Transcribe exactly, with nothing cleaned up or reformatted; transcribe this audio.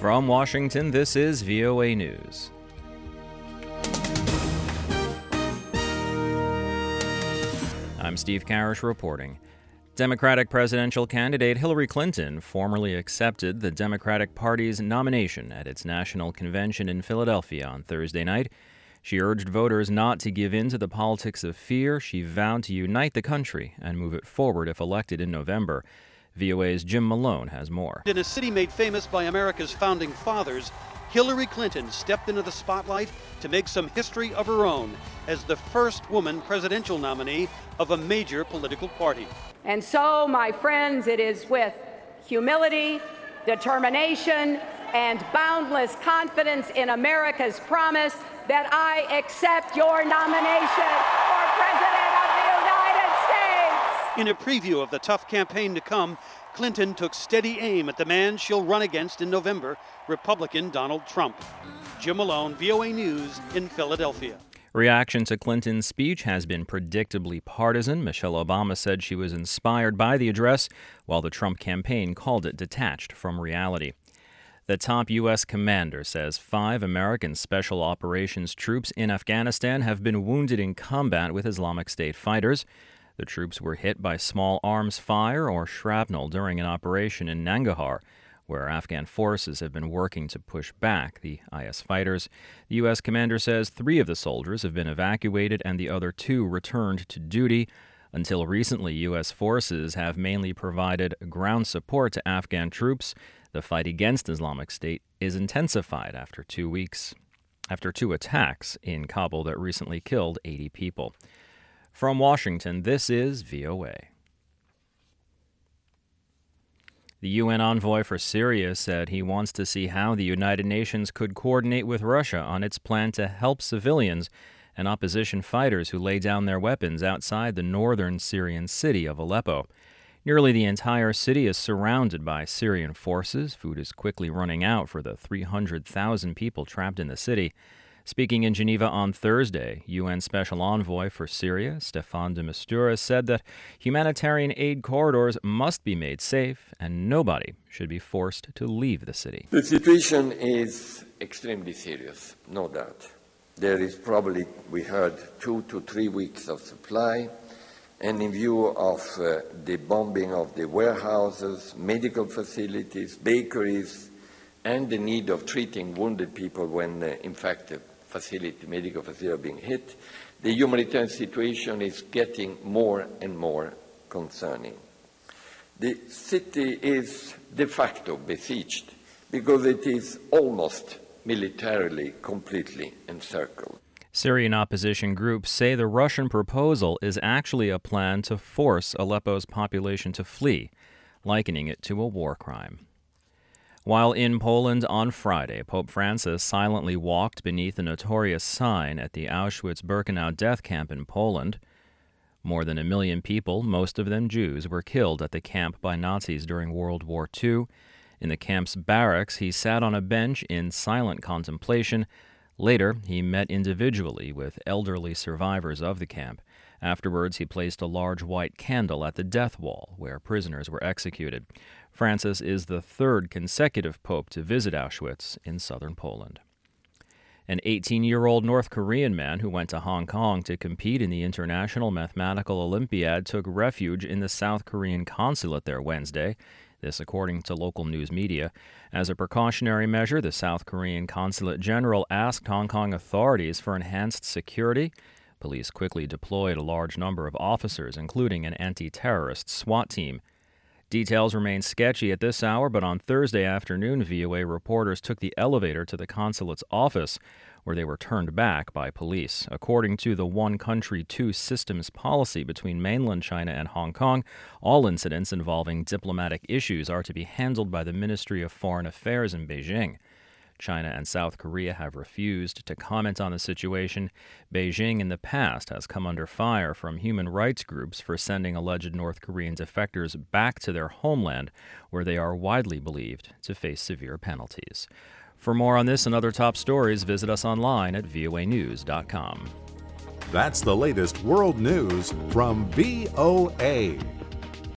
From Washington, this is V O A News. I'm Steve Karish reporting. Democratic presidential candidate Hillary Clinton formally accepted the Democratic Party's nomination at its national convention in Philadelphia on Thursday night. She urged voters not to give in to the politics of fear. She vowed to unite the country and move it forward if elected in November. V O A's Jim Malone has more. In a city made famous by America's founding fathers, Hillary Clinton stepped into the spotlight to make some history of her own as the first woman presidential nominee of a major political party. And so, my friends, it is with humility, determination, and boundless confidence in America's promise that I accept your nomination for President of the United States. In a preview of the tough campaign to come, Clinton took steady aim at the man she'll run against in November, Republican Donald Trump. Jim Malone, V O A News in Philadelphia. Reaction to Clinton's speech has been predictably partisan. Michelle Obama said she was inspired by the address, while the Trump campaign called it detached from reality. The top U S commander says five American Special Operations troops in Afghanistan have been wounded in combat with Islamic State fighters. The troops were hit by small arms fire or shrapnel during an operation in Nangarhar, where Afghan forces have been working to push back the I S fighters. The U S commander says three of the soldiers have been evacuated and the other two returned to duty. Until recently, U S forces have mainly provided ground support to Afghan troops. The fight against Islamic State is intensified after two weeks, after two attacks in Kabul that recently killed eighty people. From Washington, this is V O A. The U N envoy for Syria said he wants to see how the United Nations could coordinate with Russia on its plan to help civilians and opposition fighters who lay down their weapons outside the northern Syrian city of Aleppo. Nearly the entire city is surrounded by Syrian forces. Food is quickly running out for the three hundred thousand people trapped in the city. Speaking in Geneva on Thursday, U N Special Envoy for Syria, Staffan de Mistura, said that humanitarian aid corridors must be made safe and nobody should be forced to leave the city. The situation is extremely serious, no doubt. There is probably, we heard, two to three weeks of supply, and in view of uh, the bombing of the warehouses, medical facilities, bakeries, and the need of treating wounded people when, uh, in fact, the facility, medical facility are being hit, the humanitarian situation is getting more and more concerning. The city is de facto besieged because it is almost militarily completely encircled. Syrian opposition groups say the Russian proposal is actually a plan to force Aleppo's population to flee, likening it to a war crime. While in Poland on Friday, Pope Francis silently walked beneath a notorious sign at the Auschwitz-Birkenau death camp in Poland. More than a million people, most of them Jews, were killed at the camp by Nazis during World War Two. In the camp's barracks, he sat on a bench in silent contemplation. Later, he met individually with elderly survivors of the camp. Afterwards, he placed a large white candle at the death wall where prisoners were executed. Francis is the third consecutive pope to visit Auschwitz in southern Poland. An eighteen-year-old North Korean man who went to Hong Kong to compete in the International Mathematical Olympiad took refuge in the South Korean consulate there Wednesday. This according to local news media. As a precautionary measure, the South Korean Consulate General asked Hong Kong authorities for enhanced security. Police quickly deployed a large number of officers, including an anti-terrorist SWAT team. Details remain sketchy at this hour, but on Thursday afternoon, V O A reporters took the elevator to the consulate's office, where they were turned back by police. According to the one country, two systems policy between mainland China and Hong Kong, all incidents involving diplomatic issues are to be handled by the Ministry of Foreign Affairs in Beijing. China and South Korea have refused to comment on the situation. Beijing in the past has come under fire from human rights groups for sending alleged North Korean defectors back to their homeland, where they are widely believed to face severe penalties. For more on this and other top stories, visit us online at V O A news dot com. That's the latest world news from V O A.